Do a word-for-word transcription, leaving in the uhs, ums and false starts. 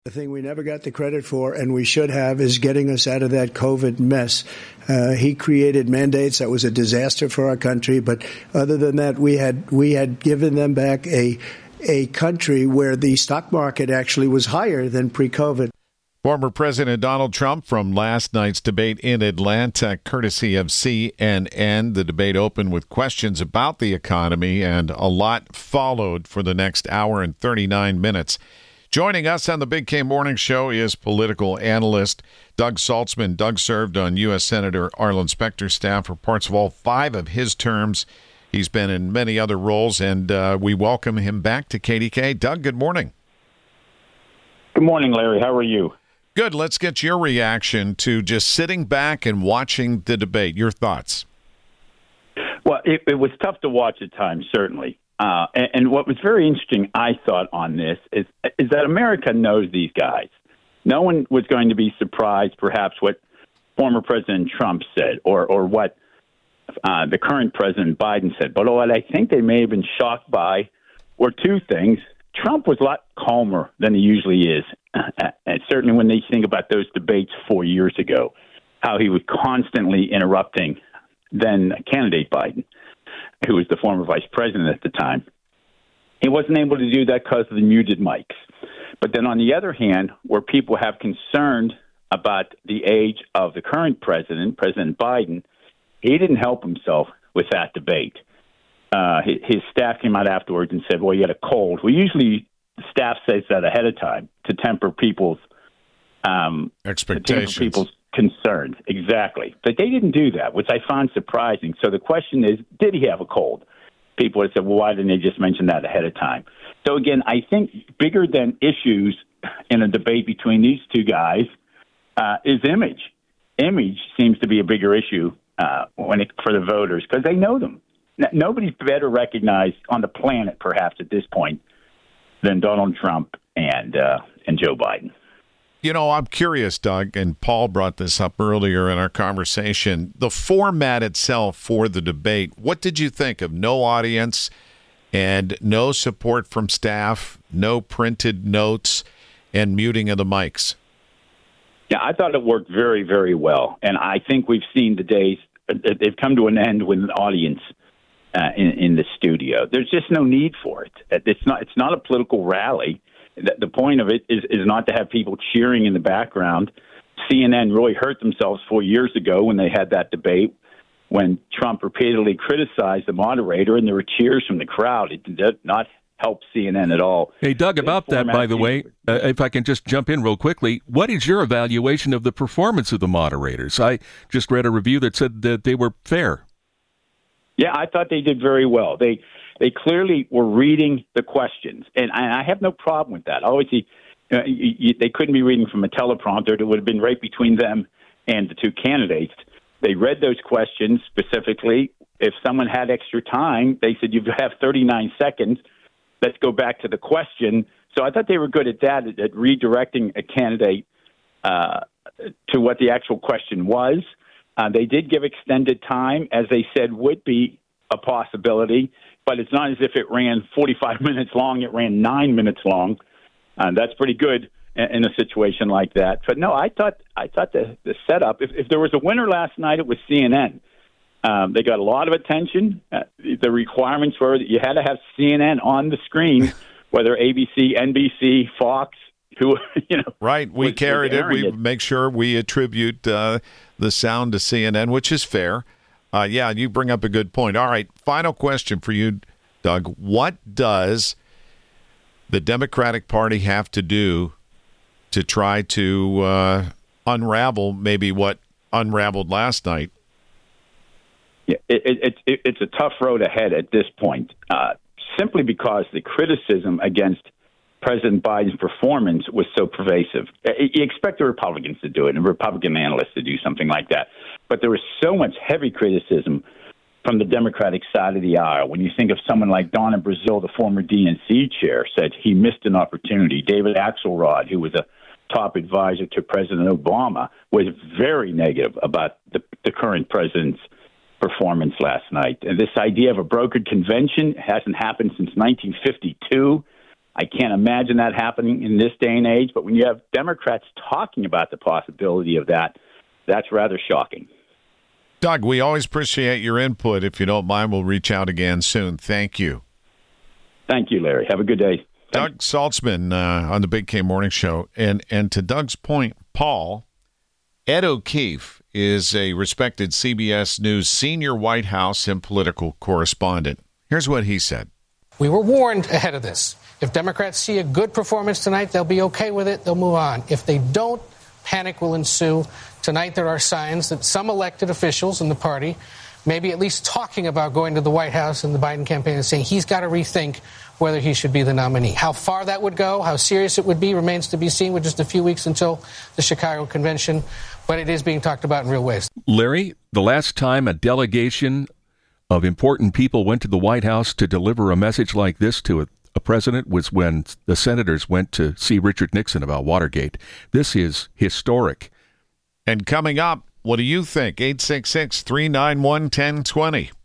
The thing we never got the credit for, and we should have, is getting us out of that COVID mess. Uh, he created mandates that was a disaster for our country. But other than that, we had we had given them back a a country where the stock market actually was higher than pre-COVID. Former President Donald Trump from last night's debate in Atlanta, courtesy of C N N. The debate opened with questions about the economy, and a lot followed for the next hour and thirty-nine minutes. Joining us on the Big K Morning Show is political analyst Doug Saltzman. Doug served on U S. Senator Arlen Specter's staff for parts of all five of his terms. He's been in many other roles, and uh, we welcome him back to K D K. Doug, good morning. Good morning, Larry. How are you? Good. Let's get your reaction to just sitting back and watching the debate. Your thoughts? Well, it, it was tough to watch at times, certainly. Uh, and, and what was very interesting, I thought, on this is is that America knows these guys. No one was going to be surprised, perhaps, what former President Trump said or, or what uh, the current President Biden said. But what I think they may have been shocked by were two things. Trump was a lot calmer than he usually is. And certainly when they think about those debates four years ago, how he was constantly interrupting then candidate Biden, who was the former vice president at the time. He wasn't able to do that because of the muted mics. But then on the other hand, where people have concerned about the age of the current president, President Biden, he didn't help himself with that debate. Uh, his, his staff came out afterwards and said, well, he had a cold. Well, usually the staff says that ahead of time to temper people's um, expectations. To temper people's concerns. Exactly. But they didn't do that, which I found surprising. So the question is, did he have a cold? People have said, well, why didn't they just mention that ahead of time? So again, I think bigger than issues in a debate between these two guys uh, is image. Image seems to be a bigger issue uh, when it, for the voters because they know them. N- nobody's better recognized on the planet, perhaps at this point, than Donald Trump and uh, and Joe Biden. You know, I'm curious, Doug, and Paul brought this up earlier in our conversation. The format itself for the debate, what did you think of no audience and no support from staff, no printed notes, and muting of the mics? Yeah, I thought it worked very, very well. And I think we've seen the days, they've come to an end with an audience uh, in, in the studio. There's just no need for it. It's not, it's not a political rally. The point of it is, is not to have people cheering in the background. C N N really hurt themselves four years ago when they had that debate when Trump repeatedly criticized the moderator and there were cheers from the crowd. It did not help C N N at all. Hey, Doug, about that, by the way, uh, if I can just jump in real quickly, what is your evaluation of the performance of the moderators? I just read a review that said that they were fair. Yeah, I thought they did very well. They They clearly were reading the questions, and I have no problem with that. Obviously, uh, you, you, they couldn't be reading from a teleprompter. It would have been right between them and the two candidates. They read those questions specifically. If someone had extra time, they said, you have thirty-nine seconds. Let's go back to the question. So I thought they were good at that, at, at redirecting a candidate uh, to what the actual question was. Uh, they did give extended time, as they said would be a possibility. But it's not as if it ran forty-five minutes long. It ran nine minutes long. Uh, that's pretty good in, in a situation like that. But no, I thought I thought the, the setup, if, if there was a winner last night, it was C N N. Um, they got a lot of attention. Uh, the requirements were that you had to have C N N on the screen, whether A B C, N B C, Fox, who, you know. Right. We was, carried was it. We it. make sure we attribute uh, the sound to C N N, which is fair. Uh, yeah, you bring up a good point. All right, final question for you, Doug. What does the Democratic Party have to do to try to uh, unravel maybe what unraveled last night? Yeah, it, it, it, it's a tough road ahead at this point, uh, simply because the criticism against President Biden's performance was so pervasive. You expect the Republicans to do it and Republican analysts to do something like that. But there was so much heavy criticism from the Democratic side of the aisle. When you think of someone like Donna Brazile, the former D N C chair, said he missed an opportunity. David Axelrod, who was a top advisor to President Obama, was very negative about the, the current president's performance last night. And this idea of a brokered convention hasn't happened since nineteen fifty-two. I can't imagine that happening in this day and age. But when you have Democrats talking about the possibility of that, that's rather shocking. Doug, we always appreciate your input. If you don't mind, we'll reach out again soon. Thank you. Thank you, Larry. Have a good day. Doug Saltzman uh, on the Big K Morning Show. And, and to Doug's point, Paul, Ed O'Keefe is a respected C B S News senior White House and political correspondent. Here's what he said. We were warned ahead of this. If Democrats see a good performance tonight, they'll be okay with it. They'll move on. If they don't, panic will ensue. Tonight, there are signs that some elected officials in the party may be at least talking about going to the White House and the Biden campaign and saying he's got to rethink whether he should be the nominee. How far that would go, how serious it would be, remains to be seen with just a few weeks until the Chicago convention. But it is being talked about in real ways. Larry, the last time a delegation of important people went to the White House to deliver a message like this to a, a president was when the senators went to see Richard Nixon about Watergate. This is historic. And coming up, what do you think? eight six six, three nine one, one zero two zero.